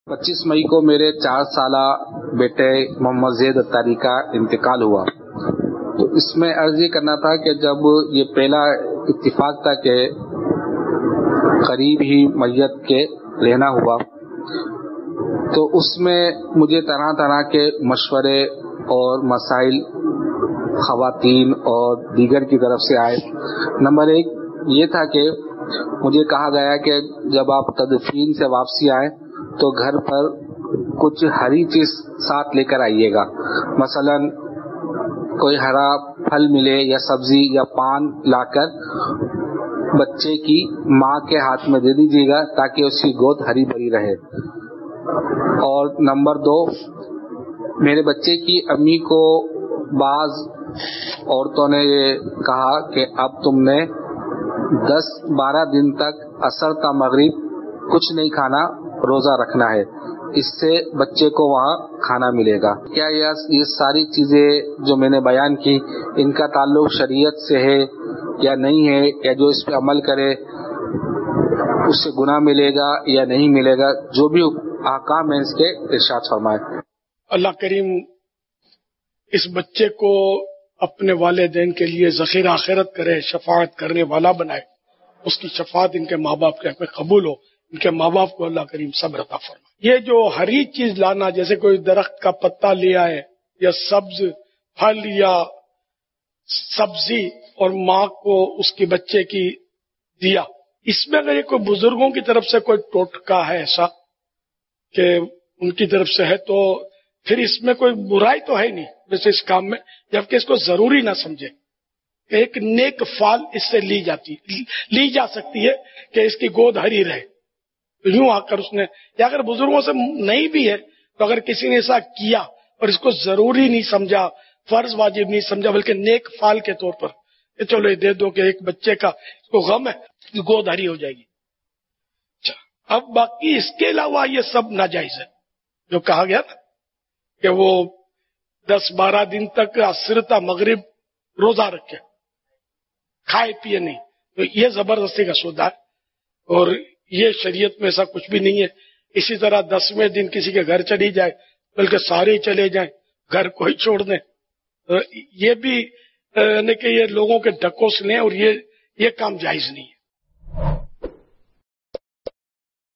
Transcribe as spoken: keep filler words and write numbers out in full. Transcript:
پچیس مئی کو میرے چار سالہ بیٹے محمد زید اتاری کا انتقال ہوا. تو اس میں عرض یہ کرنا تھا کہ جب یہ پہلا اتفاق تھا کہ قریب ہی میت کے لینا ہوا، تو اس میں مجھے طرح طرح کے مشورے اور مسائل خواتین اور دیگر کی طرف سے آئے. نمبر ایک یہ تھا کہ مجھے کہا گیا کہ جب آپ تدفین سے واپسی آئیں تو گھر پر کچھ ہری چیز ساتھ لے کر آئیے گا، مثلا کوئی ہرا پھل ملے یا سبزی یا پان لا کر بچے کی ماں کے ہاتھ میں دے دیجیے گا تاکہ اس کی گود ہری بھری رہے. اور نمبر دو، میرے بچے کی امی کو بعض عورتوں نے یہ کہا کہ اب تم نے دس بارہ دن تک عصر تا مغرب کچھ نہیں کھانا، روزہ رکھنا ہے، اس سے بچے کو وہاں کھانا ملے گا. کیا یہ ساری چیزیں جو میں نے بیان کی ان کا تعلق شریعت سے ہے یا نہیں ہے، یا جو اس پہ عمل کرے اس سے گناہ ملے گا یا نہیں ملے گا، جو بھی احکام ہیں اس کے ارشاد فرمائے. اللہ کریم اس بچے کو اپنے والدین کے لیے ذخیرہ آخرت کرے، شفاعت کرنے والا بنائے، اس کی شفاعت ان کے ماں باپ کے حق میں قبول ہو، ان کے ماں باپ کو اللہ کریم صبر عطا فرمائے. یہ جو ہری چیز لانا، جیسے کوئی درخت کا پتا لے آئے یا سبز پھل یا سبزی اور ماں کو اس کے بچے کی دیا، اس میں اگر یہ کوئی بزرگوں کی طرف سے کوئی ٹوٹکا ہے ایسا کہ ان کی طرف سے ہے تو پھر اس میں کوئی برائی تو ہے نہیں ویسے اس کام میں، جبکہ اس کو ضروری نہ سمجھے. ایک نیک فال اس سے لی جاتی لی جا سکتی ہے کہ اس کی گود ہری رہے. یوں آ کر اس نے، یا اگر بزرگوں سے نہیں بھی ہے تو اگر کسی نے ایسا کیا اور اس کو ضروری نہیں سمجھا، فرض واجب نہیں سمجھا، بلکہ نیک فال کے طور پر کہ چلو یہ دے دو کہ ایک بچے کا اس کو غم ہے، گود ہری ہو جائے گی. اچھا، اب باقی اس کے علاوہ یہ سب ناجائز ہے جو کہا گیا نا کہ وہ دس بارہ دن تک عصر تا مغرب روزہ رکھے، کھائے پیے نہیں، تو یہ زبردستی کا سودا ہے اور یہ شریعت میں ایسا کچھ بھی نہیں ہے. اسی طرح دسویں دن کسی کے گھر چلی جائے، بلکہ سارے چلے جائیں، گھر کوئی چھوڑ دیں، یہ بھی یعنی کہ یہ لوگوں کے ڈکوس لیں اور یہ یہ کام جائز نہیں ہے.